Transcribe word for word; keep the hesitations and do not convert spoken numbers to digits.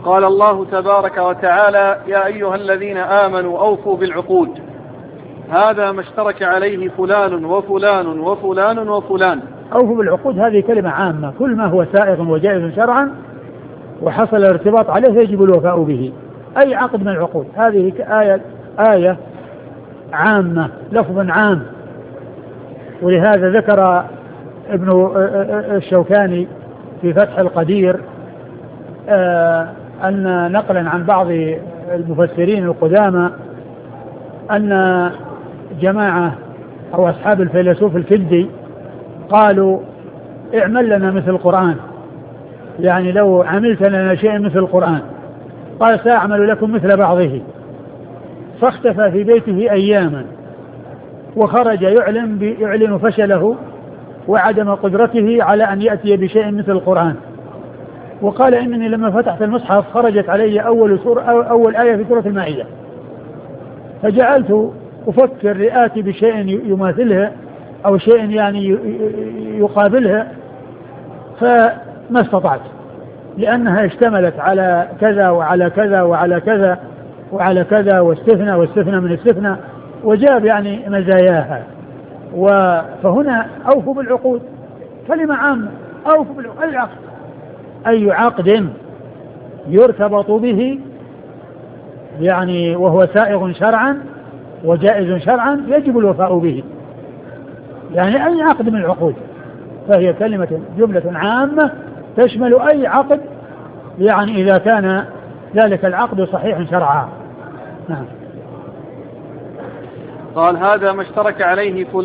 قال الله تبارك وتعالى: يا أيها الذين آمنوا أوفوا بالعقود، هذا ما اشترك عليه فلان وفلان وفلان وفلان. أوفوا بالعقود هذه كلمة عامة، كل ما هو سائغ وجائز شرعا وحصل الارتباط عليه يجب الوفاء به، أي عقد من العقود. هذه آية, آية عامة، لفظ عام. ولهذا ذكر ابن الشوكاني في فتح القدير أن نقلا عن بعض المفسرين القدامى أن جماعة أو أصحاب الفيلسوف الكندي قالوا: اعمل لنا مثل القرآن، يعني لو عملت لنا شيء مثل القرآن. قال: سأعمل لكم مثل بعضه. فاختفى في بيته أياما وخرج يعلن, يعلن فشله وعدم قدرته على أن يأتي بشيء مثل القرآن. وقال: إنني لما فتحت المصحف خرجت علي أول, سورة أول آية في سورة المائدة، فجعلت أفكر لآتي بشيء يماثلها أو شيء يعني يقابلها، فما استطعت، لأنها اشتملت على كذا وعلى كذا وعلى كذا وعلى كذا واستثنى واستثنى من استثنى، وجاب يعني مزاياها. فهنا أوفوا بالعقود كلمة عامة، أوفوا بالعقود، العقد أي عقد يرتبط به يعني وهو سائغ شرعا وجائز شرعا يجب الوفاء به، يعني أي عقد من العقود، فهي كلمة جملة عامة تشمل أي عقد، يعني إذا كان ذلك العقد صحيح شرعا. نعم. قال: هذا ما اشترك عليه فلان